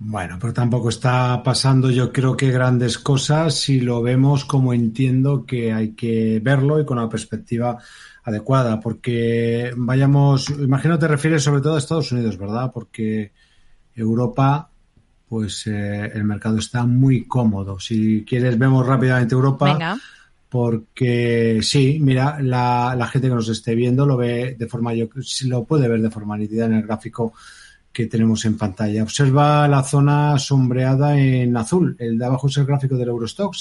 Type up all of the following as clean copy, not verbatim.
Bueno, pero tampoco está pasando, yo creo que grandes cosas si lo vemos como entiendo que hay que verlo y con la perspectiva adecuada, porque imagino te refieres sobre todo a Estados Unidos, ¿verdad? Porque Europa, pues el mercado está muy cómodo. Si quieres, vemos rápidamente Europa. Venga. Porque sí, mira, la gente que nos esté viendo lo ve de forma, lo puede ver de forma nítida en el gráfico que tenemos en pantalla. Observa la zona sombreada en azul. El de abajo es el gráfico del Eurostoxx,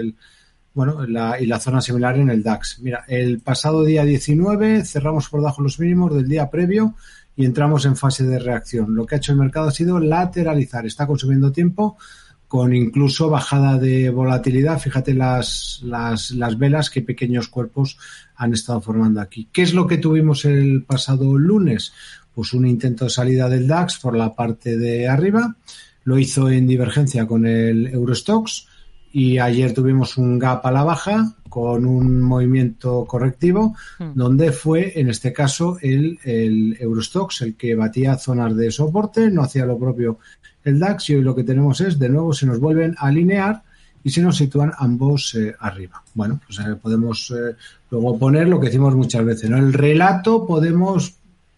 y la zona similar en el DAX. Mira, el pasado día 19 cerramos por debajo los mínimos del día previo y entramos en fase de reacción. Lo que ha hecho el mercado ha sido lateralizar. Está consumiendo tiempo con incluso bajada de volatilidad. Fíjate las velas, qué pequeños cuerpos han estado formando aquí. ¿Qué es lo que tuvimos el pasado lunes? Pues un intento de salida del DAX por la parte de arriba. Lo hizo en divergencia con el Eurostoxx y ayer tuvimos un gap a la baja con un movimiento correctivo donde fue, en este caso, el Eurostoxx el que batía zonas de soporte, no hacía lo propio el DAX, y hoy lo que tenemos es, de nuevo, se nos vuelven a alinear y se nos sitúan ambos arriba. Bueno, pues podemos luego poner lo que decimos muchas veces, ¿no? El relato podemos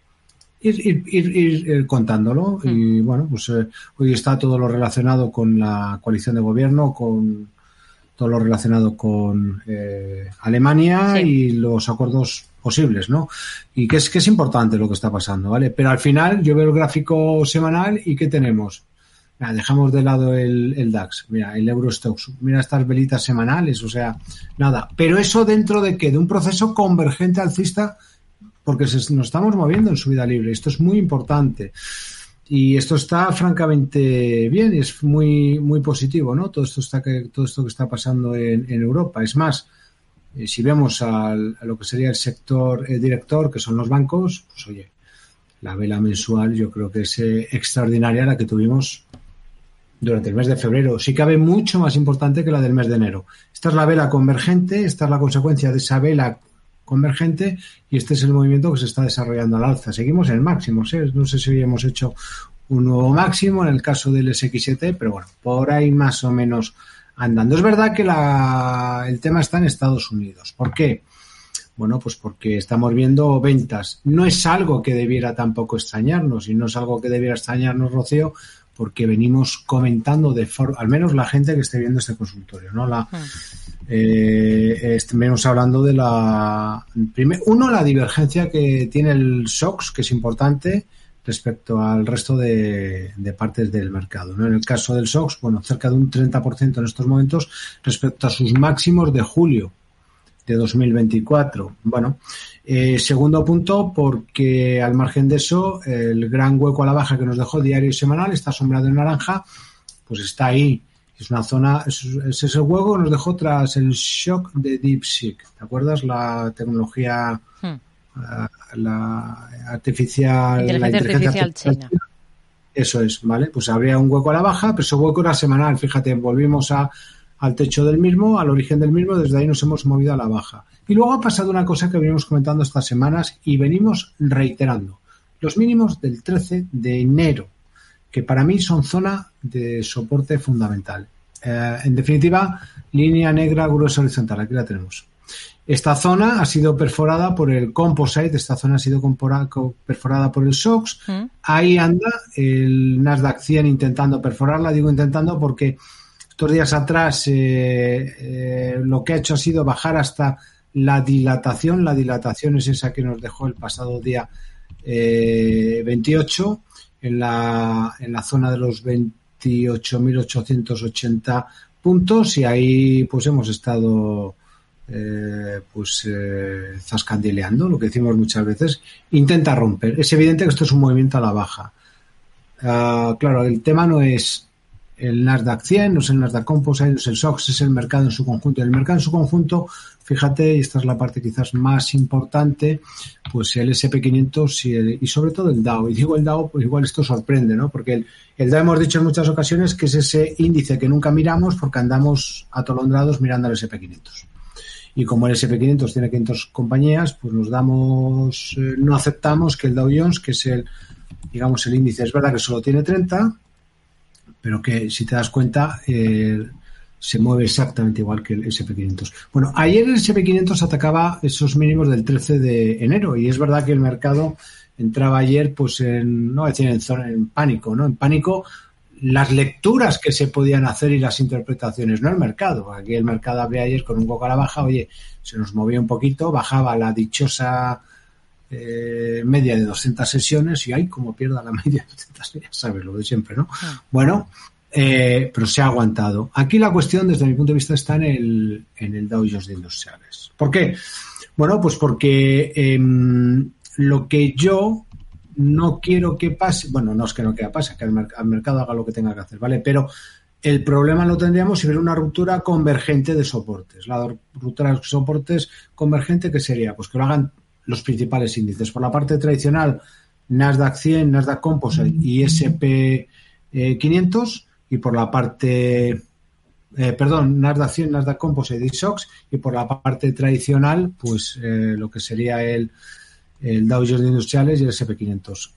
ir contándolo y bueno, pues hoy está todo lo relacionado con la coalición de gobierno, con todo lo relacionado con Alemania y los acuerdos posibles, ¿no? Y que es importante lo que está pasando, ¿vale? Pero al final yo veo el gráfico semanal y ¿qué tenemos? Mira, dejamos de lado el DAX, mira, el Eurostoxx, mira estas velitas semanales, o sea, nada. Pero eso dentro de ¿qué? De un proceso convergente alcista, porque nos estamos moviendo en subida libre. Esto es muy importante. Y esto está francamente bien y es muy muy positivo, ¿no? Todo esto que está pasando en Europa. Es más, si vemos a lo que sería el sector director, que son los bancos, pues oye, la vela mensual yo creo que es extraordinaria la que tuvimos durante el mes de febrero. Sí cabe mucho más importante que la del mes de enero. Esta es la vela convergente, esta es la consecuencia de esa vela convergente y este es el movimiento que se está desarrollando al alza. Seguimos en máximos, ¿eh? No sé si hemos hecho un nuevo máximo en el caso del SX7, pero bueno, por ahí más o menos andando. Es verdad que el tema está en Estados Unidos. ¿Por qué? Bueno, pues porque estamos viendo ventas. No es algo que debiera tampoco extrañarnos y no es algo que debiera extrañarnos, Rocío, porque venimos comentando al menos la gente que esté viendo este consultorio, ¿no? Venimos hablando de la divergencia que tiene el SOX, que es importante respecto al resto de partes del mercado, ¿no? En el caso del SOX, bueno, cerca de un 30% en estos momentos respecto a sus máximos de julio de 2024. Bueno, segundo punto, porque al margen de eso, el gran hueco a la baja que nos dejó diario y semanal, está sombreado en naranja, pues está ahí. Es una zona, ese es el hueco que nos dejó tras el shock de DeepSeek. ¿Te acuerdas? La tecnología, la inteligencia artificial china. Eso es, ¿vale? Pues habría un hueco a la baja, pero ese hueco era semanal. Fíjate, volvimos al techo del mismo, al origen del mismo, desde ahí nos hemos movido a la baja. Y luego ha pasado una cosa que venimos comentando estas semanas y venimos reiterando. Los mínimos del 13 de enero, que para mí son zona de soporte fundamental. En definitiva, línea negra gruesa horizontal, aquí la tenemos. Esta zona ha sido perforada por el Composite, esta zona ha sido perforada por el SOX. Ahí anda el Nasdaq 100 intentando perforarla, digo intentando porque estos días atrás lo que ha hecho ha sido bajar hasta la dilatación. La dilatación es esa que nos dejó el pasado día 28 en la zona de los 28.880 puntos y ahí pues hemos estado zascandileando, lo que decimos muchas veces. Intenta romper. Es evidente que esto es un movimiento a la baja. Claro, el tema no es el Nasdaq 100, no es el Nasdaq Composite, no es el SOX, es el mercado en su conjunto. El mercado en su conjunto, fíjate, y esta es la parte quizás más importante, pues el SP500 y sobre todo el Dow. Y digo el Dow, pues igual esto sorprende, ¿no? Porque el Dow hemos dicho en muchas ocasiones que es ese índice que nunca miramos porque andamos atolondrados mirando al SP500. Y como el SP500 tiene 500 compañías, pues no aceptamos que el Dow Jones, que es el índice, es verdad que solo tiene 30, pero que si te das cuenta se mueve exactamente igual que el S&P500. Bueno, ayer el S&P500 atacaba esos mínimos del 13 de enero y es verdad que el mercado entraba ayer pues en pánico, ¿no? En pánico las lecturas que se podían hacer y las interpretaciones, no el mercado. Aquí el mercado abría ayer con un poco a la baja, oye, se nos movía un poquito, bajaba la dichosa media de 200 sesiones y ¡ay, como pierda la media de 200! Ya sabes lo de siempre, ¿no? Bueno, pero se ha aguantado. Aquí la cuestión, desde mi punto de vista, está en el Dow Jones de Industriales. ¿Por qué? Bueno, pues porque lo que yo no quiero que pase, bueno, no es que no quiera pase, que el mercado haga lo que tenga que hacer, ¿vale? Pero el problema lo tendríamos si hubiera una ruptura convergente de soportes. La ruptura de soportes convergente, ¿qué sería? Pues que lo hagan los principales índices. Por la parte tradicional, Nasdaq 100, Nasdaq Composite y S&P 500, y por la parte Nasdaq 100, Nasdaq Composite y SOX, y por la parte tradicional, pues lo que sería el Dow Jones de Industriales y el S&P 500.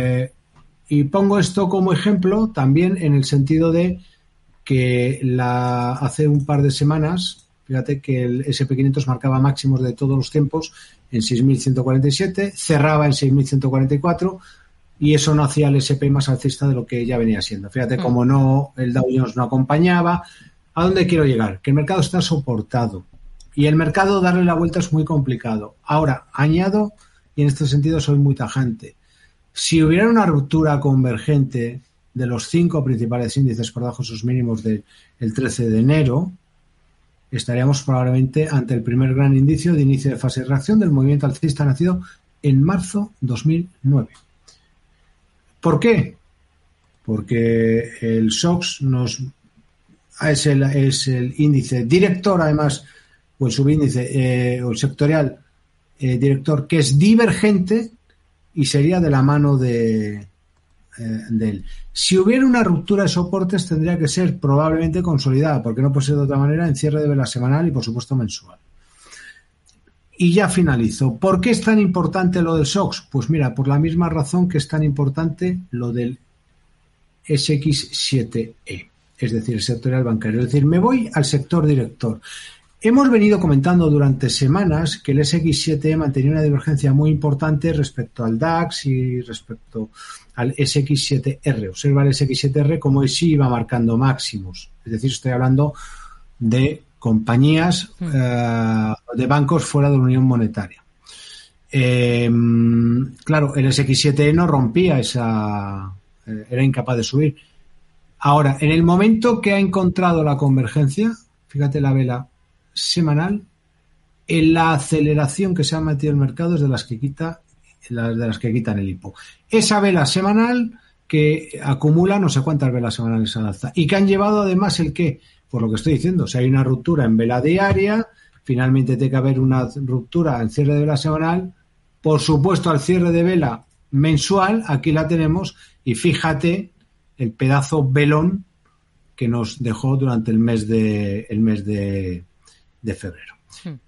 Y pongo esto como ejemplo también en el sentido de que hace un par de semanas, fíjate que el S&P 500 marcaba máximos de todos los tiempos en 6.147, cerraba en 6.144 y eso no hacía el S&P más alcista de lo que ya venía siendo. Fíjate cómo no, el Dow Jones no acompañaba. ¿A dónde quiero llegar? Que el mercado está soportado y el mercado darle la vuelta es muy complicado. Ahora, añado, y en este sentido soy muy tajante, si hubiera una ruptura convergente de los 5 principales índices por debajo de sus mínimos del 13 de enero, estaríamos probablemente ante el primer gran indicio de inicio de fase de reacción del movimiento alcista nacido en marzo 2009. ¿Por qué? Porque el SOX es el índice director, además, o el subíndice o el sectorial director, que es divergente y sería de la mano de él. Si hubiera una ruptura de soportes tendría que ser probablemente consolidada, porque no puede ser de otra manera, en cierre de vela semanal y por supuesto mensual. Y ya finalizo. ¿Por qué es tan importante lo del SOX? Pues mira, por la misma razón que es tan importante lo del SX7E, es decir, el sectorial bancario. Es decir, me voy al sector director. Hemos venido comentando durante semanas que el SX7E mantenía una divergencia muy importante respecto al DAX y respecto al SX7R. Observa el SX7R como sí iba marcando máximos. Es decir, estoy hablando de compañías, de bancos fuera de la Unión Monetaria. Claro, el SX7E no rompía era incapaz de subir. Ahora, en el momento que ha encontrado la convergencia, fíjate la vela semanal, en la aceleración que se ha metido el mercado es de las que quitan el hipo. Esa vela semanal que acumula no sé cuántas velas semanales al alza y que han llevado además el qué, por lo que estoy diciendo, si hay una ruptura en vela diaria, finalmente tiene que haber una ruptura en cierre de vela semanal, por supuesto al cierre de vela mensual, aquí la tenemos, y fíjate el pedazo velón que nos dejó durante el mes de febrero.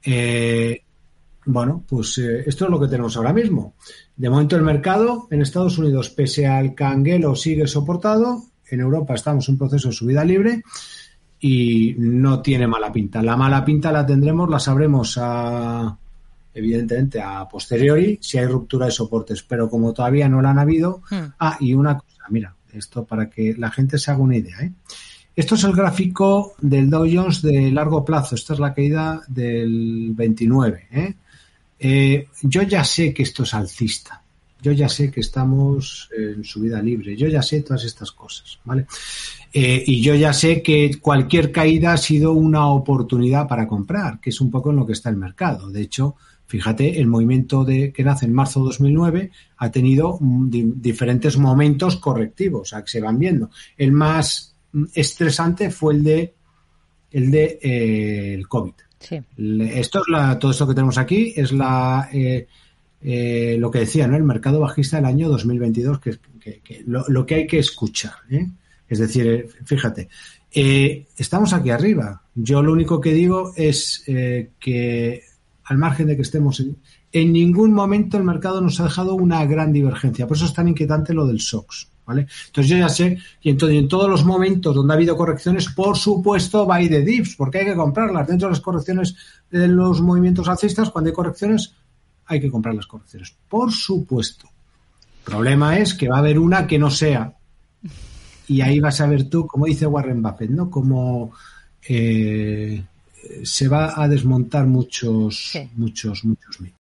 Bueno, pues esto es lo que tenemos ahora mismo. De momento el mercado en Estados Unidos, pese al canguelo, sigue soportado. En Europa estamos en un proceso de subida libre y no tiene mala pinta. La mala pinta la tendremos, la sabremos evidentemente a posteriori si hay ruptura de soportes, pero como todavía no la han habido. Y una cosa, mira, esto para que la gente se haga una idea, Esto es el gráfico del Dow Jones de largo plazo. Esta es la caída del 29. Yo ya sé que esto es alcista. Yo ya sé que estamos en subida libre. Yo ya sé todas estas cosas, ¿vale? Y yo ya sé que cualquier caída ha sido una oportunidad para comprar, que es un poco en lo que está el mercado. De hecho, fíjate, el movimiento que nace en marzo de 2009 ha tenido diferentes momentos correctivos, o sea, que se van viendo. El más estresante fue el de el COVID. Sí. Todo esto que tenemos aquí es lo que decía, ¿no? El mercado bajista del año 2022, que lo que hay que escuchar, Es decir, fíjate, estamos aquí arriba. Yo lo único que digo es que al margen de que estemos en ningún momento el mercado nos ha dejado una gran divergencia. Por eso es tan inquietante lo del SOX. ¿vale? Entonces yo ya sé, y entonces en todos los momentos donde ha habido correcciones, por supuesto buy the dips, porque hay que comprarlas. Dentro de las correcciones de los movimientos alcistas, cuando hay correcciones, hay que comprar las correcciones, por supuesto. El problema es que va a haber una que no sea, y ahí vas a ver tú, como dice Warren Buffett, ¿no? Como se va a desmontar muchos mitos.